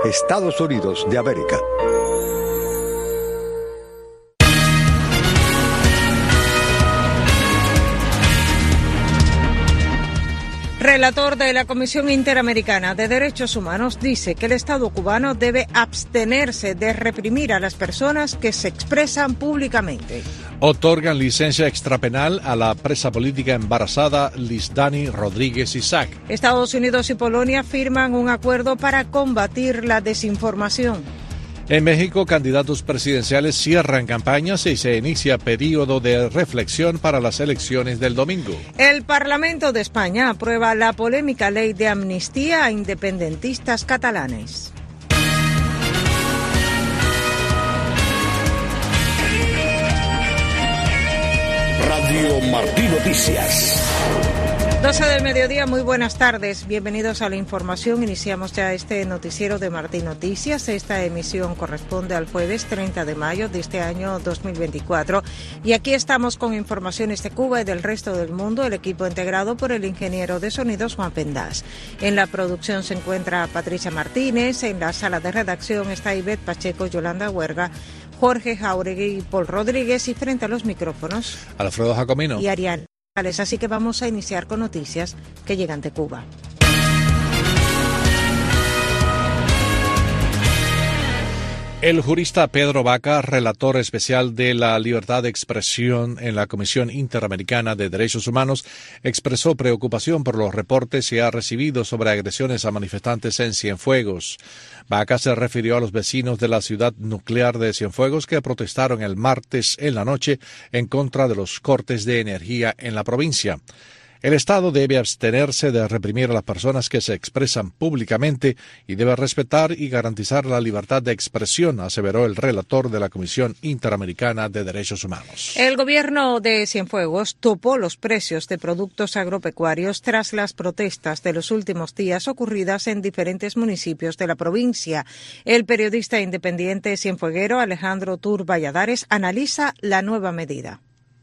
Estados Unidos de América. Relator de la Comisión Interamericana de Derechos Humanos dice que el Estado cubano debe abstenerse de reprimir a las personas que se expresan públicamente. Otorgan licencia extrapenal a la presa política embarazada Lisdani Rodríguez Isaac. Estados Unidos y Polonia firman un acuerdo para combatir la desinformación. En México, candidatos presidenciales cierran campañas y se inicia periodo de reflexión para las elecciones del domingo. El Parlamento de España aprueba la polémica ley de amnistía a independentistas catalanes. Radio Martí Noticias. 12 del mediodía, muy buenas tardes. Bienvenidos a la información. Iniciamos ya este noticiero de Martí Noticias. Esta emisión corresponde al jueves 30 de mayo de este año 2024. Y aquí estamos con informaciones de Cuba y del resto del mundo. El equipo integrado por el ingeniero de sonidos Juan Pendas. En la producción se encuentra Patricia Martínez. En la sala de redacción está Ivette Pacheco, Yolanda Huerga, Jorge Jauregui y Paul Rodríguez. Y frente a los micrófonos, Alfredo Jacomino y Ariel. Así que vamos a iniciar con noticias que llegan de Cuba. El jurista Pedro Vaca, relator especial de la libertad de expresión en la Comisión Interamericana de Derechos Humanos, expresó preocupación por los reportes que ha recibido sobre agresiones a manifestantes en Cienfuegos. Vaca se refirió a los vecinos de la ciudad nuclear de Cienfuegos que protestaron el martes en la noche en contra de los cortes de energía en la provincia. El Estado debe abstenerse de reprimir a las personas que se expresan públicamente y debe respetar y garantizar la libertad de expresión, aseveró el relator de la Comisión Interamericana de Derechos Humanos. El gobierno de Cienfuegos topó los precios de productos agropecuarios tras las protestas de los últimos días ocurridas en diferentes municipios de la provincia. El periodista independiente cienfueguero Alejandro Tur Valladares analiza la nueva medida.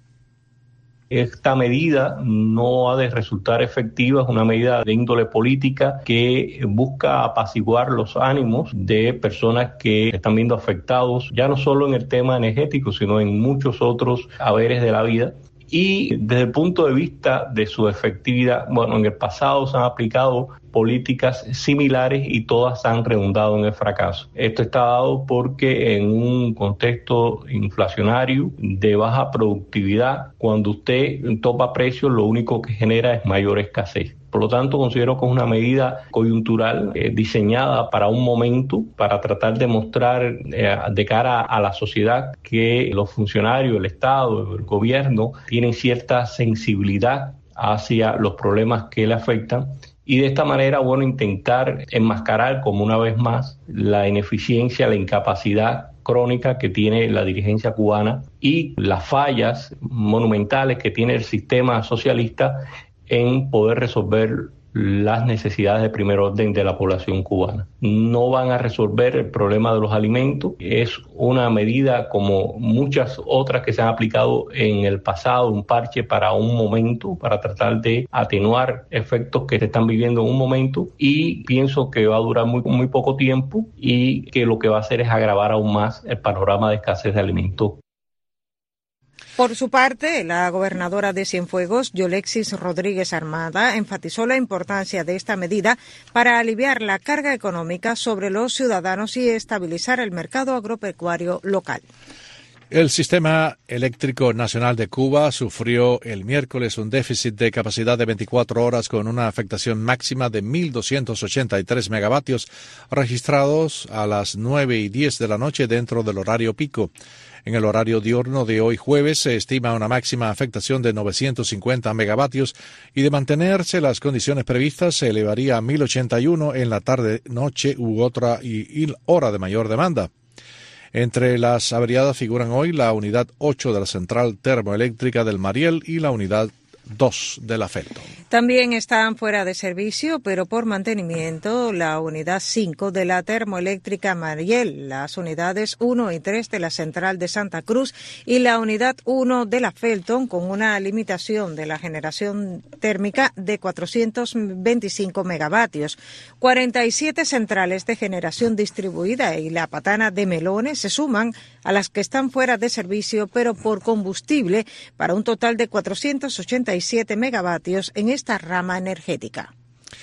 Esta medida no ha de resultar efectiva, es una medida de índole política que busca apaciguar los ánimos de personas que están viendo afectados, ya no solo en el tema energético, sino en muchos otros haberes de la vida. Y desde el punto de vista de su efectividad, bueno, en el pasado se han aplicado políticas similares y todas han redundado en el fracaso. Esto está dado porque en un contexto inflacionario de baja productividad, cuando usted topa precios, lo único que genera es mayor escasez. Por lo tanto, considero que es una medida coyuntural diseñada para un momento, para tratar de mostrar de cara a la sociedad que los funcionarios, el Estado, el gobierno tienen cierta sensibilidad hacia los problemas que le afectan y de esta manera, bueno, intentar enmascarar como una vez más la ineficiencia, la incapacidad crónica que tiene la dirigencia cubana y las fallas monumentales que tiene el sistema socialista en poder resolver las necesidades de primer orden de la población cubana. No van a resolver el problema de los alimentos. Es una medida como muchas otras que se han aplicado en el pasado, un parche para un momento, para tratar de atenuar efectos que se están viviendo en un momento, y pienso que va a durar muy poco tiempo y que lo que va a hacer es agravar aún más el panorama de escasez de alimentos. Por su parte, la gobernadora de Cienfuegos, Yolexis Rodríguez Armada, enfatizó la importancia de esta medida para aliviar la carga económica sobre los ciudadanos y estabilizar el mercado agropecuario local. El Sistema Eléctrico Nacional de Cuba sufrió el miércoles un déficit de capacidad de 24 horas con una afectación máxima de 1.283 megavatios registrados a las 9:10 de la noche dentro del horario pico. En el horario diurno de hoy jueves se estima una máxima afectación de 950 megavatios y de mantenerse las condiciones previstas se elevaría a 1081 en la tarde-noche u otra y hora de mayor demanda. Entre las averiadas figuran hoy la unidad 8 de la central termoeléctrica del Mariel y la unidad 2 de la Felton. También están fuera de servicio, pero por mantenimiento, la unidad 5 de la termoeléctrica Mariel, las unidades 1 y 3 de la central de Santa Cruz y la unidad 1 de la Felton, con una limitación de la generación térmica de 425 megavatios. 47 centrales de generación distribuida y la Patana de Melones se suman a las que están fuera de servicio, pero por combustible, para un total de 487 megavatios en esta rama energética.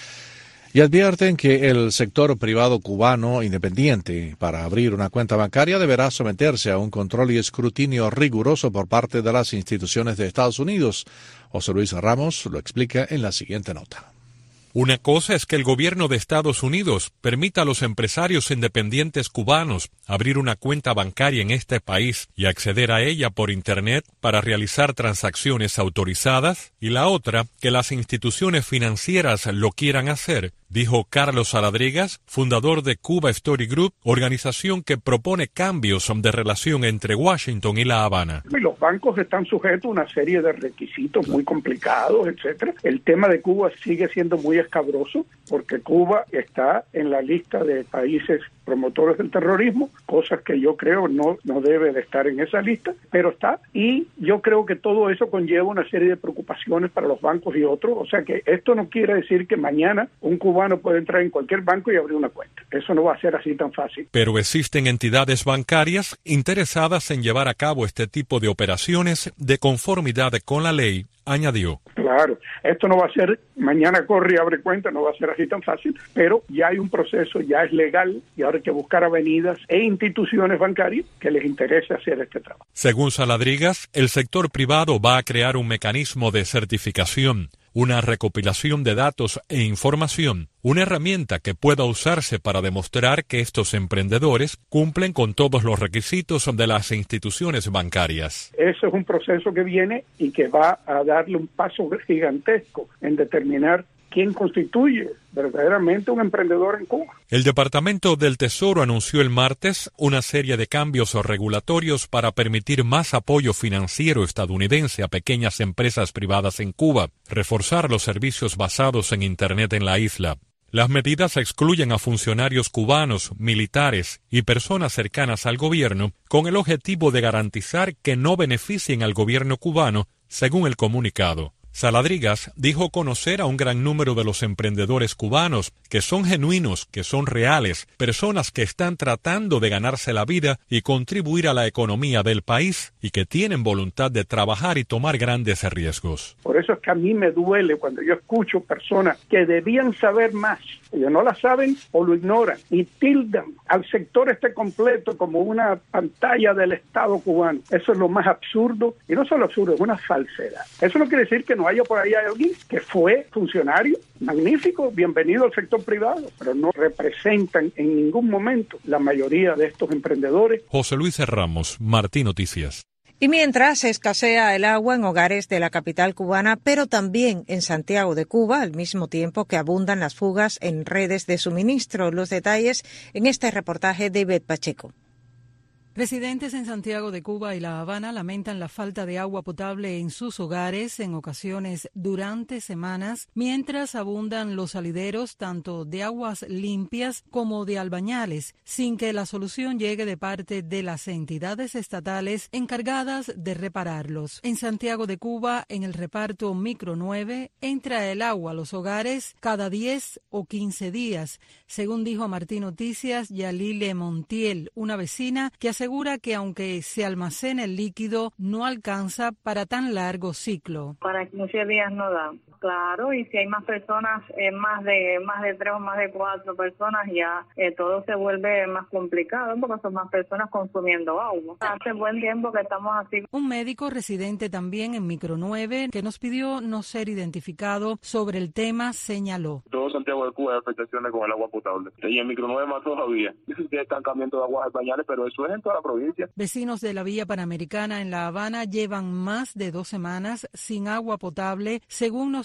Y advierten que el sector privado cubano independiente para abrir una cuenta bancaria deberá someterse a un control y escrutinio riguroso por parte de las instituciones de Estados Unidos. José Luis Ramos lo explica en la siguiente nota. Una cosa es que el gobierno de Estados Unidos permita a los empresarios independientes cubanos abrir una cuenta bancaria en este país y acceder a ella por Internet para realizar transacciones autorizadas, y la otra, que las instituciones financieras lo quieran hacer, dijo Carlos Saladrigas, fundador de Cuba Story Group, organización que propone cambios de relación entre Washington y La Habana. Los bancos están sujetos a una serie de requisitos muy complicados, etcétera. El tema de Cuba sigue siendo muy escabroso porque Cuba está en la lista de países promotores del terrorismo, cosas que yo creo no debe de estar en esa lista, pero está, y yo creo que todo eso conlleva una serie de preocupaciones para los bancos y otros, o sea que esto no quiere decir que mañana un cubano puede entrar en cualquier banco y abrir una cuenta, eso no va a ser así tan fácil. Pero existen entidades bancarias interesadas en llevar a cabo este tipo de operaciones de conformidad con la ley, añadió. Claro, esto no va a ser mañana corre y abre cuenta, no va a ser así tan fácil, pero ya hay un proceso, ya es legal y ahora hay que buscar avenidas e instituciones bancarias que les interese hacer este trabajo. Según Saladrigas, el sector privado va a crear un mecanismo de certificación, una recopilación de datos e información, una herramienta que pueda usarse para demostrar que estos emprendedores cumplen con todos los requisitos de las instituciones bancarias. Eso es un proceso que viene y que va a darle un paso gigantesco en determinar quién constituye verdaderamente un emprendedor en Cuba. El Departamento del Tesoro anunció el martes una serie de cambios regulatorios para permitir más apoyo financiero estadounidense a pequeñas empresas privadas en Cuba, reforzar los servicios basados en Internet en la isla. Las medidas excluyen a funcionarios cubanos, militares y personas cercanas al gobierno, con el objetivo de garantizar que no beneficien al gobierno cubano, según el comunicado. Saladrigas dijo conocer a un gran número de los emprendedores cubanos que son genuinos, que son reales, personas que están tratando de ganarse la vida y contribuir a la economía del país y que tienen voluntad de trabajar y tomar grandes riesgos. Por eso es que a mí me duele cuando yo escucho personas que debían saber más, ellos no la saben o lo ignoran y tildan al sector completo como una pantalla del Estado cubano. Eso es lo más absurdo, y no solo absurdo, es una falsedad. Eso no quiere decir que no haya por ahí alguien que fue funcionario, magnífico, bienvenido al sector privado, pero no representan en ningún momento la mayoría de estos emprendedores. José Luis Ramos, Martín Noticias. Y mientras escasea el agua en hogares de la capital cubana, pero también en Santiago de Cuba, al mismo tiempo que abundan las fugas en redes de suministro. Los detalles en este reportaje de Ivette Pacheco. Residentes en Santiago de Cuba y La Habana lamentan la falta de agua potable en sus hogares, en ocasiones durante semanas, mientras abundan los salideros tanto de aguas limpias como de albañales, sin que la solución llegue de parte de las entidades estatales encargadas de repararlos. En Santiago de Cuba, en el reparto Micro 9, entra el agua a los hogares cada 10 o 15 días, según dijo a Martín Noticias Yalile Montiel, una vecina que asegura que aunque se almacena el líquido, no alcanza para tan largo ciclo. Para 15 días no da. Claro, y si hay más personas, más de 3 o más de 4 personas, ya todo se vuelve más complicado porque son más personas consumiendo agua. Hace buen tiempo que estamos así. Un médico residente también en Micro 9, que nos pidió no ser identificado sobre el tema, señaló. Todo Santiago de Cuba hay afectaciones con el agua potable. Y en Micro 9 más todavía. Hay estancamiento de aguas albañales, pero eso es en toda la provincia. Vecinos de la Villa Panamericana en La Habana llevan más de 2 semanas sin agua potable, según nos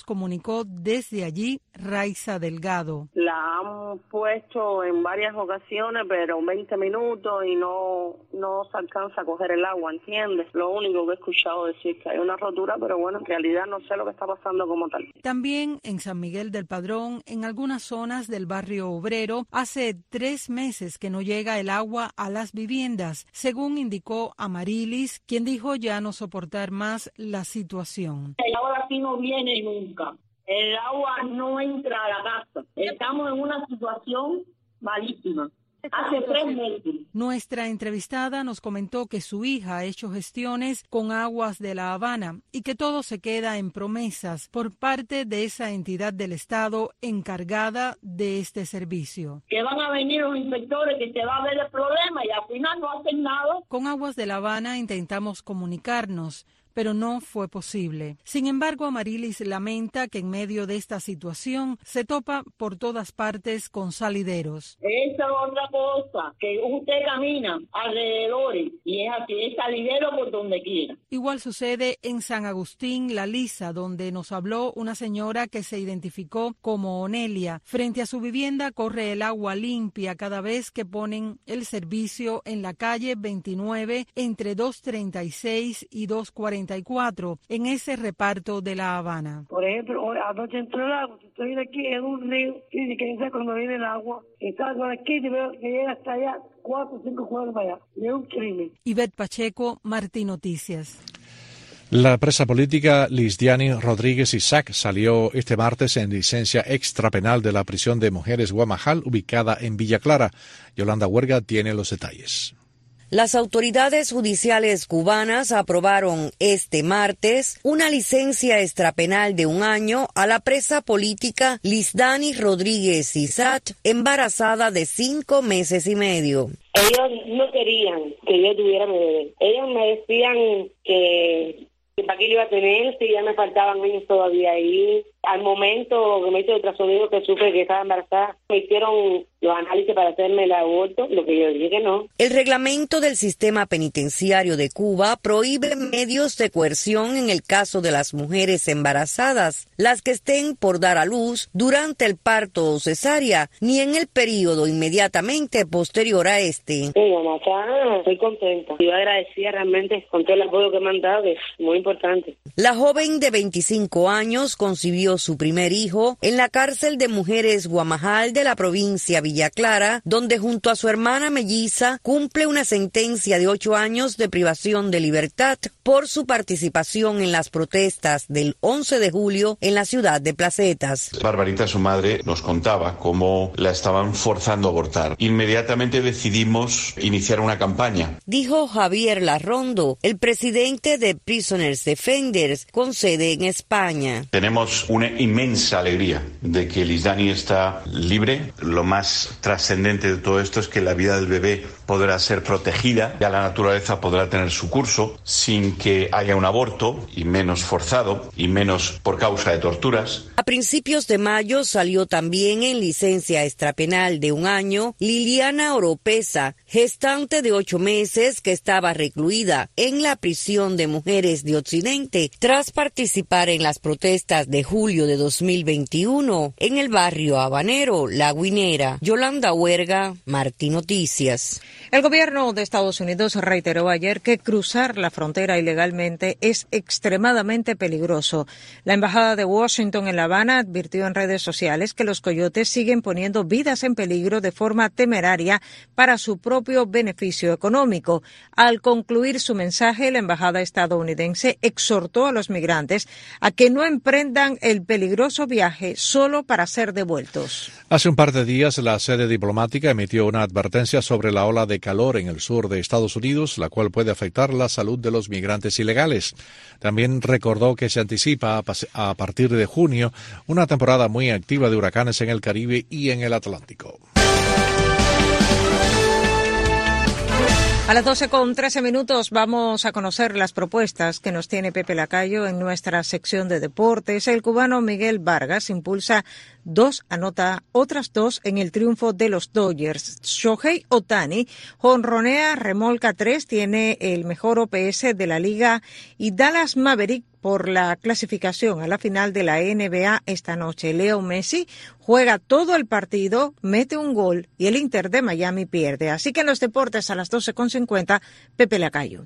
nos comunicó desde allí Raiza Delgado. La han puesto en varias ocasiones, pero 20 minutos y no se alcanza a coger el agua, ¿entiendes? Lo único que he escuchado decir que hay una rotura, pero bueno, en realidad no sé lo que está pasando como tal. También en San Miguel del Padrón, en algunas zonas del barrio obrero, hace 3 meses que no llega el agua a las viviendas, según indicó Amarilis, quien dijo ya no soportar más la situación. El agua así no viene nunca. El agua no entra a la casa. Estamos en una situación malísima. Hace 3 meses. Nuestra entrevistada nos comentó que su hija ha hecho gestiones con Aguas de La Habana y que todo se queda en promesas por parte de esa entidad del Estado encargada de este servicio. Que van a venir los inspectores, que se va a ver el problema y al final no hacen nada. Con Aguas de La Habana intentamos comunicarnos, pero no fue posible. Sin embargo, Amarilis lamenta que en medio de esta situación se topa por todas partes con salideros. Esa es otra cosa, que usted camina alrededor y es así, es salidero por donde quiera. Igual sucede en San Agustín, La Lisa, donde nos habló una señora que se identificó como Onelia. Frente a su vivienda corre el agua limpia cada vez que ponen el servicio en la calle 29 entre 236 y 240. En ese reparto de La Habana. Por ejemplo, anoche entró el agua, estoy aquí en un río, y que dice cuando viene el agua, está por aquí y veo que llega hasta allá, 4 o 5 cuadros para allá, y es un crimen. Ivette Pacheco, Martín Noticias. La presa política Lisdiani Rodríguez Isaac salió este martes en licencia extrapenal de la prisión de mujeres Guamajal, ubicada en Villa Clara. Yolanda Huerga tiene los detalles. Las autoridades judiciales cubanas aprobaron este martes una licencia extrapenal de 1 año a la presa política Lisdiani Rodríguez Isaac, embarazada de 5 meses y medio. Ellos no querían que yo tuviera mi bebé. Ellos me decían que para qué lo iba a tener, si ya me faltaban años todavía ahí. Al momento que me hizo el ultrasonido que supe que estaba embarazada, me hicieron los análisis para hacerme el aborto, lo que yo dije que no. El reglamento del sistema penitenciario de Cuba prohíbe medios de coerción en el caso de las mujeres embarazadas, las que estén por dar a luz durante el parto o cesárea, ni en el periodo inmediatamente posterior a este. Sí, mamá, estoy contenta. Yo agradecida realmente con todo el apoyo que me han dado, que es muy importante. La joven de 25 años concibió su primer hijo en la cárcel de mujeres Guamajal de la provincia Villa Clara, donde junto a su hermana melliza cumple una sentencia de 8 años de privación de libertad por su participación en las protestas del 11 de julio en la ciudad de Placetas. Barbarita, su madre, nos contaba cómo la estaban forzando a abortar. Inmediatamente decidimos iniciar una campaña. Dijo Javier Larrondo, el presidente de Prisoners Defenders, con sede en España. Tenemos una inmensa alegría de que Lisdiani está libre. Lo más trascendente de todo esto es que la vida del bebé podrá ser protegida, ya la naturaleza podrá tener su curso sin que haya un aborto, y menos forzado, y menos por causa de torturas. A principios de mayo salió también en licencia extrapenal de 1 año Liliana Oropesa, gestante de 8 meses que estaba recluida en la prisión de mujeres de Occidente tras participar en las protestas de julio de 2021 en el barrio habanero La Guinera. Yolanda Huerga, Martín Noticias. El gobierno de Estados Unidos reiteró ayer que cruzar la frontera ilegalmente es extremadamente peligroso. La embajada de Washington en La Habana advirtió en redes sociales que los coyotes siguen poniendo vidas en peligro de forma temeraria para su propio beneficio económico. Al concluir su mensaje, la embajada estadounidense exhortó a los migrantes a que no emprendan el peligroso viaje solo para ser devueltos. Hace un par de días, la sede diplomática emitió una advertencia sobre la ola de calor en el sur de Estados Unidos, la cual puede afectar la salud de los migrantes ilegales. También recordó que se anticipa a partir de junio una temporada muy activa de huracanes en el Caribe y en el Atlántico. A las 12:13 vamos a conocer las propuestas que nos tiene Pepe Lacayo en nuestra sección de deportes. El cubano Miguel Vargas impulsa 2, anota otras 2 en el triunfo de los Dodgers. Shohei Ohtani jonronea, remolca 3, tiene el mejor OPS de la liga, y Dallas Maverick por la clasificación a la final de la NBA esta noche. Leo Messi juega todo el partido, mete un gol y el Inter de Miami pierde. Así que en los deportes a las 12:50, Pepe Lacayo.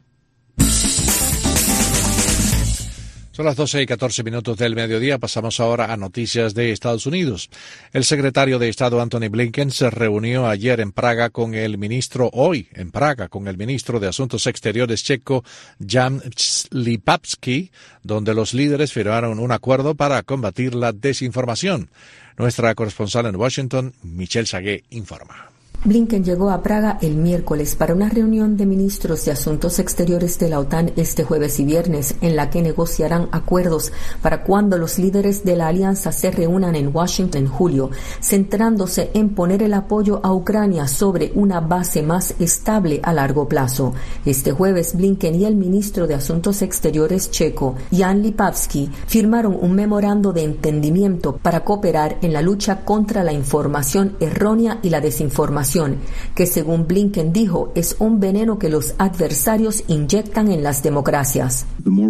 Son las 12:14 del mediodía. Pasamos ahora a noticias de Estados Unidos. El secretario de Estado Antony Blinken se reunió ayer en Praga con el ministro de Asuntos Exteriores checo Jan Lipavsky, donde los líderes firmaron un acuerdo para combatir la desinformación. Nuestra corresponsal en Washington, Michelle Sagué, informa. Blinken llegó a Praga el miércoles para una reunión de ministros de Asuntos Exteriores de la OTAN este jueves y viernes, en la que negociarán acuerdos para cuando los líderes de la alianza se reúnan en Washington en julio, centrándose en poner el apoyo a Ucrania sobre una base más estable a largo plazo. Este jueves, Blinken y el ministro de Asuntos Exteriores checo, Jan Lipavsky, firmaron un memorando de entendimiento para cooperar en la lucha contra la información errónea y la desinformación, que según Blinken dijo es un veneno que los adversarios inyectan en las democracias.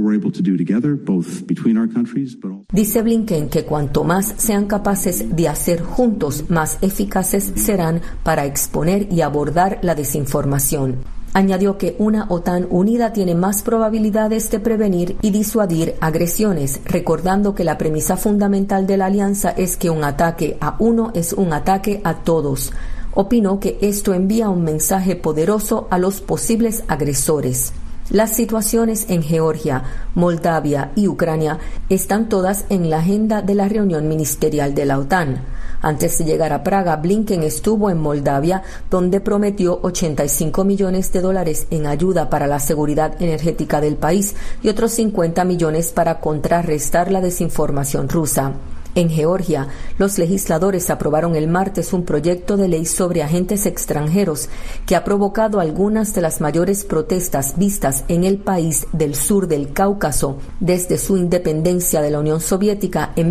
Dice Blinken que cuanto más sean capaces de hacer juntos, más eficaces serán para exponer y abordar la desinformación. Añadió que una OTAN unida tiene más probabilidades de prevenir y disuadir agresiones, recordando que la premisa fundamental de la alianza es que un ataque a uno es un ataque a todos. Opinó que esto envía un mensaje poderoso a los posibles agresores. Las situaciones en Georgia, Moldavia y Ucrania están todas en la agenda de la reunión ministerial de la OTAN. Antes de llegar a Praga, Blinken estuvo en Moldavia, donde prometió $85 millones en ayuda para la seguridad energética del país y otros 50 millones para contrarrestar la desinformación rusa. En Georgia, los legisladores aprobaron el martes un proyecto de ley sobre agentes extranjeros que ha provocado algunas de las mayores protestas vistas en el país del sur del Cáucaso desde su independencia de la Unión Soviética en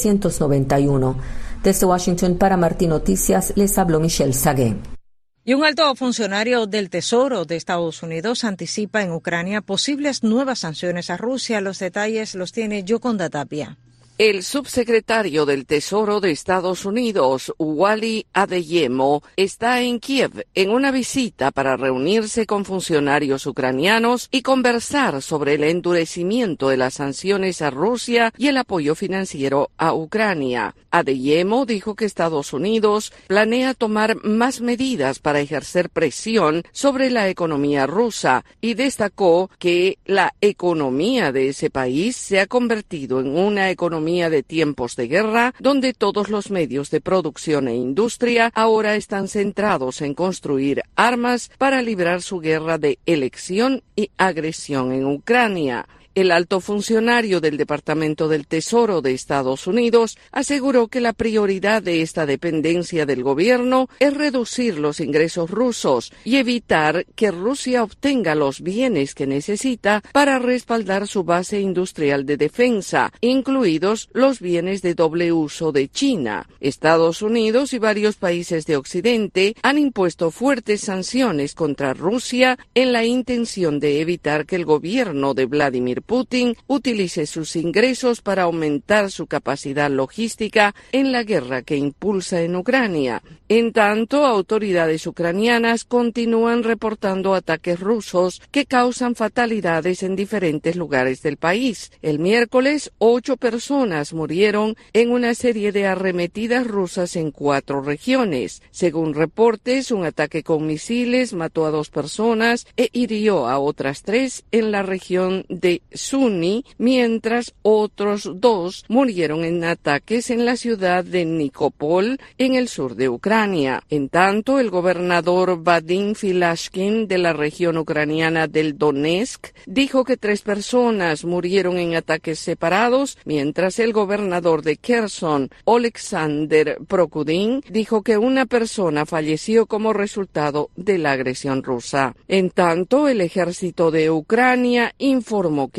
1991. Desde Washington para Martín Noticias les habló Michelle Sagué. Y un alto funcionario del Tesoro de Estados Unidos anticipa en Ucrania posibles nuevas sanciones a Rusia. Los detalles los tiene Yoconda Tapia. El subsecretario del Tesoro de Estados Unidos, Wally Adeyemo, está en Kiev en una visita para reunirse con funcionarios ucranianos y conversar sobre el endurecimiento de las sanciones a Rusia y el apoyo financiero a Ucrania. Adeyemo dijo que Estados Unidos planea tomar más medidas para ejercer presión sobre la economía rusa y destacó que la economía de ese país se ha convertido en una economía de tiempos de guerra, donde todos los medios de producción e industria ahora están centrados en construir armas para librar su guerra de elección y agresión en Ucrania. El alto funcionario del Departamento del Tesoro de Estados Unidos aseguró que la prioridad de esta dependencia del gobierno es reducir los ingresos rusos y evitar que Rusia obtenga los bienes que necesita para respaldar su base industrial de defensa, incluidos los bienes de doble uso de China. Estados Unidos y varios países de Occidente han impuesto fuertes sanciones contra Rusia en la intención de evitar que el gobierno de Vladimir Putin utilice sus ingresos para aumentar su capacidad logística en la guerra que impulsa en Ucrania. En tanto, autoridades ucranianas continúan reportando ataques rusos que causan fatalidades en diferentes lugares del país. El miércoles, 8 personas murieron en una serie de arremetidas rusas en 4 regiones. Según reportes, un ataque con misiles mató a 2 personas e hirió a otras 3 en la región de Sumy, mientras otros 2 murieron en ataques en la ciudad de Nikopol, en el sur de Ucrania. En tanto, el gobernador Vadim Filashkin de la región ucraniana del Donetsk dijo que 3 personas murieron en ataques separados, mientras el gobernador de Kherson, Oleksandr Prokudin, dijo que una persona falleció como resultado de la agresión rusa. En tanto, el ejército de Ucrania informó que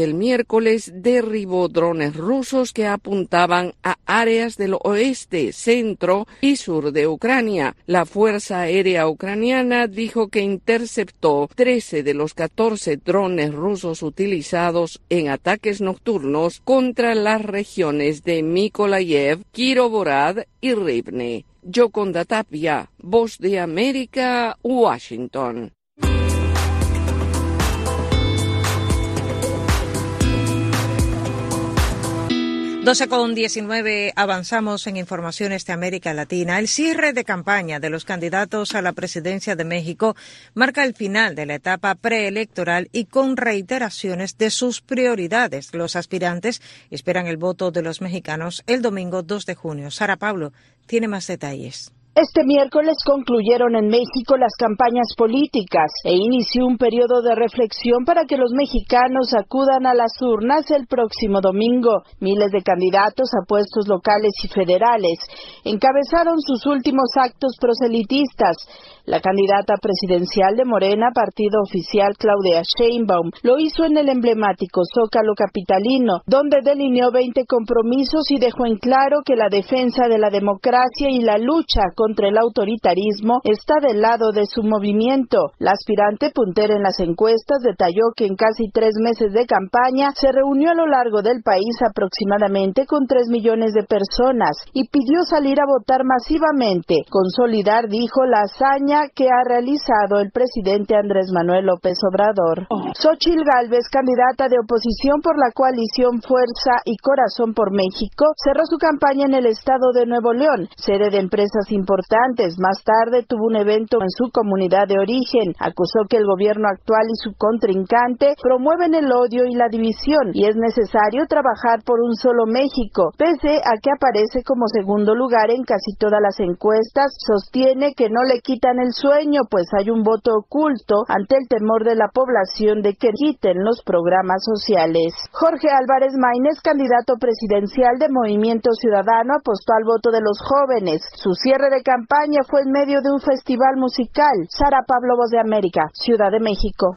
el miércoles derribó drones rusos que apuntaban a áreas del oeste, centro y sur de Ucrania. La Fuerza Aérea Ucraniana dijo que interceptó 13 de los 14 drones rusos utilizados en ataques nocturnos contra las regiones de Mykolaiv, Kirovorad y Rivne. Yoconda Tapia, Voz de América, Washington. 12:19, avanzamos en informaciones de América Latina. El cierre de campaña de los candidatos a la presidencia de México marca el final de la etapa preelectoral y con reiteraciones de sus prioridades. Los aspirantes esperan el voto de los mexicanos el domingo 2 de junio. Sara Pablo tiene más detalles. Este miércoles concluyeron en México las campañas políticas e inició un periodo de reflexión para que los mexicanos acudan a las urnas el próximo domingo. Miles de candidatos a puestos locales y federales encabezaron sus últimos actos proselitistas. La candidata presidencial de Morena, partido oficial, Claudia Sheinbaum, lo hizo en el emblemático Zócalo capitalino, donde delineó 20 compromisos y dejó en claro que la defensa de la democracia y la lucha contra el autoritarismo está del lado de su movimiento. La aspirante puntera en las encuestas detalló que en casi 3 meses de campaña se reunió a lo largo del país aproximadamente con 3 millones de personas y pidió salir a votar masivamente. Consolidar, dijo, la hazaña que ha realizado el presidente Andrés Manuel López Obrador. Xóchitl Gálvez, candidata de oposición por la coalición Fuerza y Corazón por México, cerró su campaña en el estado de Nuevo León, sede de empresas importantes. Más tarde tuvo un evento en su comunidad de origen. Acusó que el gobierno actual y su contrincante promueven el odio y la división y es necesario trabajar por un solo México. Pese a que aparece como segundo lugar en casi todas las encuestas, sostiene que no le quitan el sueño, pues hay un voto oculto ante el temor de la población de que quiten los programas sociales. Jorge Álvarez Maínez, candidato presidencial de Movimiento Ciudadano, apostó al voto de los jóvenes. Su cierre de campaña fue en medio de un festival musical. Sara Pablo, Voz de América, Ciudad de México.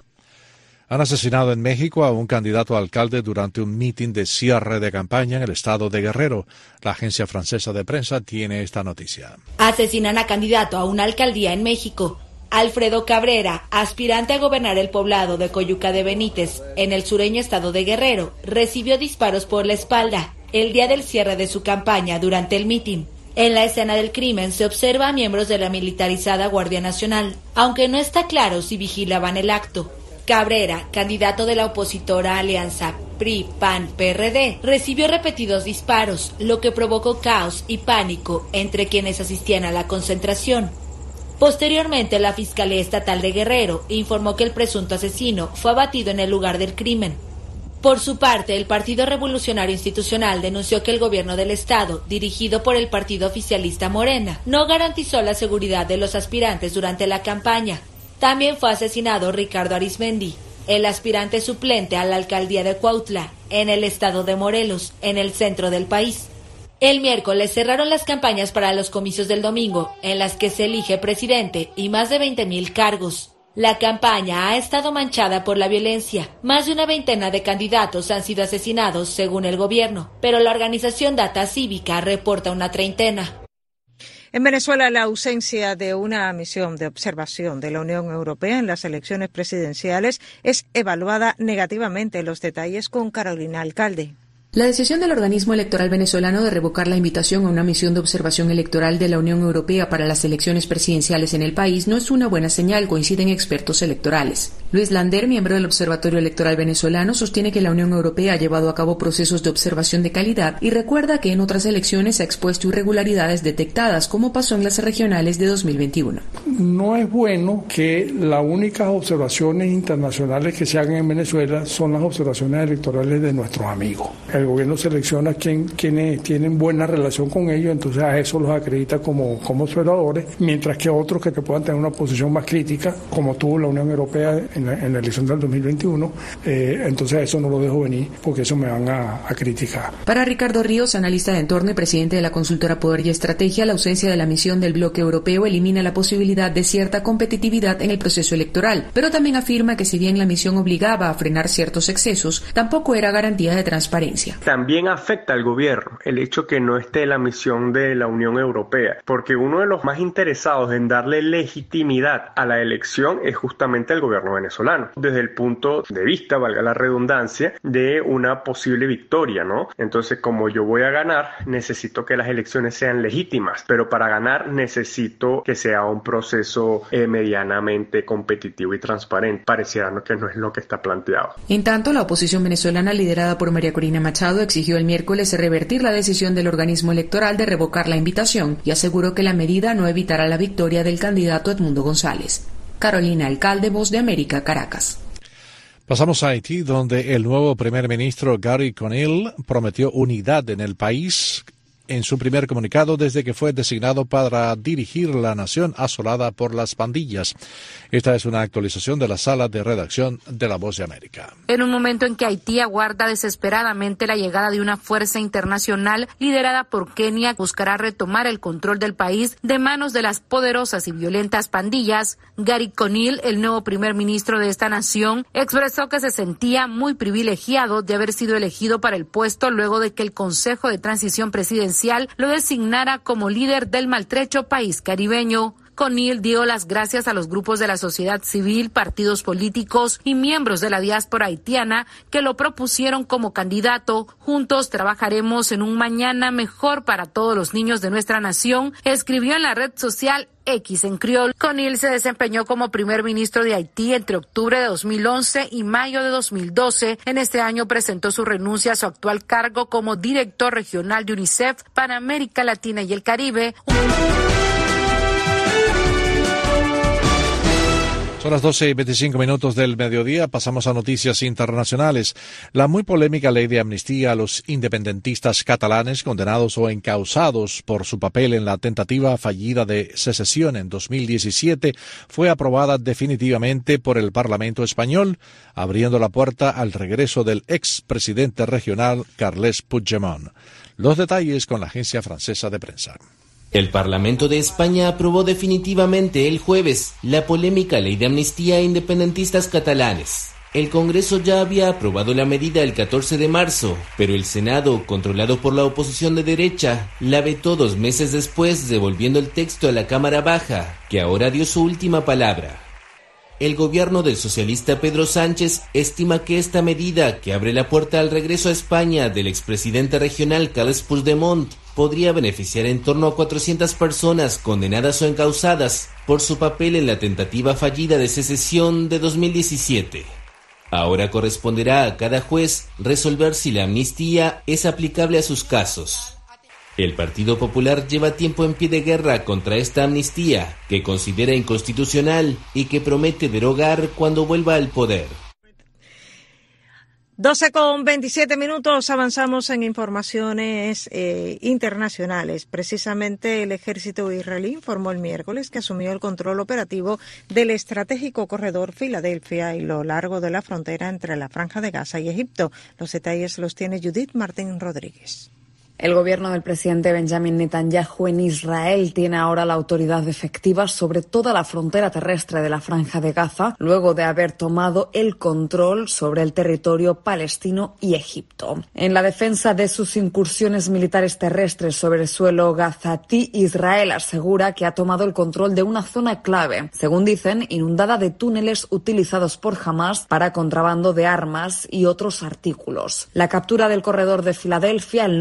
Han asesinado en México a un candidato a alcalde durante un mitin de cierre de campaña en el estado de Guerrero. La agencia francesa de prensa tiene esta noticia. Asesinan a candidato a una alcaldía en México. Alfredo Cabrera, aspirante a gobernar el poblado de Coyuca de Benítez, en el sureño estado de Guerrero, recibió disparos por la espalda el día del cierre de su campaña durante el mitin. En la escena del crimen se observa a miembros de la militarizada Guardia Nacional, aunque no está claro si vigilaban el acto. Cabrera, candidato de la opositora alianza PRI-PAN-PRD, recibió repetidos disparos, lo que provocó caos y pánico entre quienes asistían a la concentración. Posteriormente, la Fiscalía Estatal de Guerrero informó que el presunto asesino fue abatido en el lugar del crimen. Por su parte, el Partido Revolucionario Institucional denunció que el gobierno del estado, dirigido por el partido oficialista Morena, no garantizó la seguridad de los aspirantes durante la campaña. También fue asesinado Ricardo Arizmendi, el aspirante suplente a la alcaldía de Cuautla, en el estado de Morelos, en el centro del país. El miércoles cerraron las campañas para los comicios del domingo, en las que se elige presidente y más de 20,000 cargos. La campaña ha estado manchada por la violencia. Más de una veintena de candidatos han sido asesinados, según el gobierno, pero la organización Data Cívica reporta una treintena. En Venezuela, la ausencia de una misión de observación de la Unión Europea en las elecciones presidenciales es evaluada negativamente. Los detalles con Carolina Alcalde. La decisión del organismo electoral venezolano de revocar la invitación a una misión de observación electoral de la Unión Europea para las elecciones presidenciales en el país no es una buena señal, coinciden expertos electorales. Luis Lander, miembro del Observatorio Electoral Venezolano, sostiene que la Unión Europea ha llevado a cabo procesos de observación de calidad y recuerda que en otras elecciones se ha expuesto irregularidades detectadas, como pasó en las regionales de 2021. No es bueno que las únicas observaciones internacionales que se hagan en Venezuela son las observaciones electorales de nuestros amigos. el gobierno selecciona quienes tienen buena relación con ellos, entonces a eso los acredita como observadores, mientras que otros que te puedan tener una posición más crítica, como tuvo la Unión Europea en la elección del 2021, entonces a eso no lo dejo venir porque eso me van a criticar. Para Ricardo Ríos, analista de entorno y presidente de la consultora Poder y Estrategia, la ausencia de la misión del bloque europeo elimina la posibilidad de cierta competitividad en el proceso electoral, pero también afirma que si bien la misión obligaba a frenar ciertos excesos, tampoco era garantía de transparencia. También afecta al gobierno el hecho que no esté la misión de la Unión Europea, porque uno de los más interesados en darle legitimidad a la elección es justamente el gobierno venezolano, desde el punto de vista, valga la redundancia, de una posible victoria, ¿no? Entonces, como yo voy a ganar, necesito que las elecciones sean legítimas, pero para ganar necesito que sea un proceso medianamente competitivo y transparente. Pareciera que no es lo que está planteado. En tanto, la oposición venezolana liderada por María Corina Machado exigió el miércoles revertir la decisión del organismo electoral de revocar la invitación y aseguró que la medida no evitará la victoria del candidato Edmundo González. Carolina Alcalde, Voz de América, Caracas. Pasamos a Haití, donde el nuevo primer ministro Gary Conille prometió unidad en el país en su primer comunicado desde que fue designado para dirigir la nación asolada por las pandillas. Esta es una actualización de la sala de redacción de La Voz de América. En un momento en que Haití aguarda desesperadamente la llegada de una fuerza internacional liderada por Kenia, buscará retomar el control del país de manos de las poderosas y violentas pandillas, Gary Conille, el nuevo primer ministro de esta nación, expresó que se sentía muy privilegiado de haber sido elegido para el puesto luego de que el Consejo de Transición Presidencial lo designara como líder del maltrecho país caribeño. Conille dio las gracias a los grupos de la sociedad civil, partidos políticos y miembros de la diáspora haitiana que lo propusieron como candidato. Juntos trabajaremos en un mañana mejor para todos los niños de nuestra nación, escribió en la red social X en criol. Conille se desempeñó como primer ministro de Haití entre octubre de 2011 y mayo de 2012. En este año presentó su renuncia a su actual cargo como director regional de UNICEF para América Latina y el Caribe. Son las 12:25 del mediodía. Pasamos a noticias internacionales. La muy polémica ley de amnistía a los independentistas catalanes condenados o encausados por su papel en la tentativa fallida de secesión en 2017 fue aprobada definitivamente por el Parlamento español, abriendo la puerta al regreso del expresidente regional Carles Puigdemont. Los detalles con la agencia francesa de prensa. El Parlamento de España aprobó definitivamente el jueves la polémica ley de amnistía a independentistas catalanes. El Congreso ya había aprobado la medida el 14 de marzo, pero el Senado, controlado por la oposición de derecha, la vetó 2 meses después, devolviendo el texto a la Cámara Baja, que ahora dio su última palabra. El gobierno del socialista Pedro Sánchez estima que esta medida, que abre la puerta al regreso a España del expresidente regional Carles Puigdemont, podría beneficiar en torno a 400 personas condenadas o encausadas por su papel en la tentativa fallida de secesión de 2017. Ahora corresponderá a cada juez resolver si la amnistía es aplicable a sus casos. El Partido Popular lleva tiempo en pie de guerra contra esta amnistía, que considera inconstitucional y que promete derogar cuando vuelva al poder. 12:27, avanzamos en informaciones internacionales. Precisamente el ejército israelí informó el miércoles que asumió el control operativo del estratégico corredor Filadelfia y lo largo de la frontera entre la Franja de Gaza y Egipto. Los detalles los tiene Judith Martín Rodríguez. El gobierno del presidente Benjamin Netanyahu en Israel tiene ahora la autoridad efectiva sobre toda la frontera terrestre de la Franja de Gaza, luego de haber tomado el control sobre el territorio palestino y Egipto. En la defensa de sus incursiones militares terrestres sobre el suelo gazatí, Israel asegura que ha tomado el control de una zona clave, según dicen, inundada de túneles utilizados por Hamás para contrabando de armas y otros artículos. La captura del corredor de Filadelfia, el nombre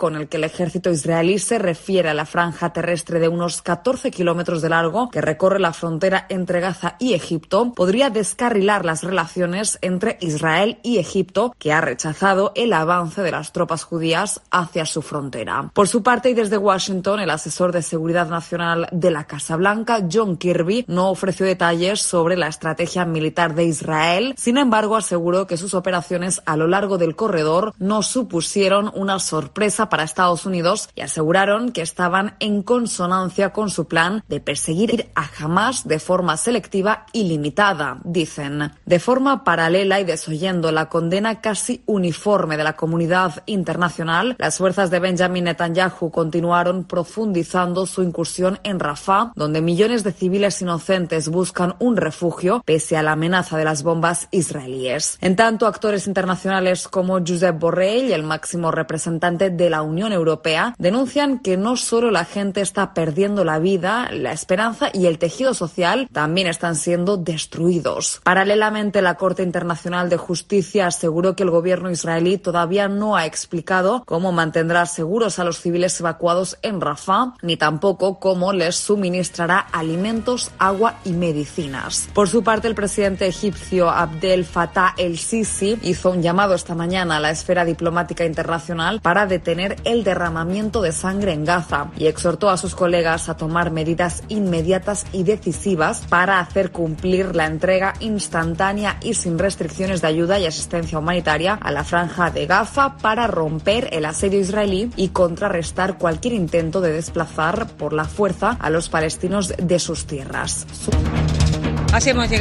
con el que el ejército israelí se refiere a la franja terrestre de unos 14 kilómetros de largo que recorre la frontera entre Gaza y Egipto, podría descarrilar las relaciones entre Israel y Egipto, que ha rechazado el avance de las tropas judías hacia su frontera. Por su parte, y desde Washington, el asesor de seguridad nacional de la Casa Blanca, John Kirby, no ofreció detalles sobre la estrategia militar de Israel. Sin embargo, aseguró que sus operaciones a lo largo del corredor no supusieron una sorpresa para Estados Unidos y aseguraron que estaban en consonancia con su plan de perseguir a Hamás de forma selectiva y limitada, dicen. De forma paralela y desoyendo la condena casi uniforme de la comunidad internacional, las fuerzas de Benjamin Netanyahu continuaron profundizando su incursión en Rafah, donde millones de civiles inocentes buscan un refugio pese a la amenaza de las bombas israelíes. En tanto, actores internacionales como Josep Borrell, el máximo representante de la Unión Europea, denuncian que no solo la gente está perdiendo la vida, la esperanza y el tejido social también están siendo destruidos. Paralelamente, la Corte Internacional de Justicia aseguró que el gobierno israelí todavía no ha explicado cómo mantendrá seguros a los civiles evacuados en Rafah, ni tampoco cómo les suministrará alimentos, agua y medicinas. Por su parte, el presidente egipcio Abdel Fattah el-Sisi hizo un llamado esta mañana a la esfera diplomática internacional para detener el derramamiento de sangre en Gaza y exhortó a sus colegas a tomar medidas inmediatas y decisivas para hacer cumplir la entrega instantánea y sin restricciones de ayuda y asistencia humanitaria a la franja de Gaza para romper el asedio israelí y contrarrestar cualquier intento de desplazar por la fuerza a los palestinos de sus tierras. Así hemos llegado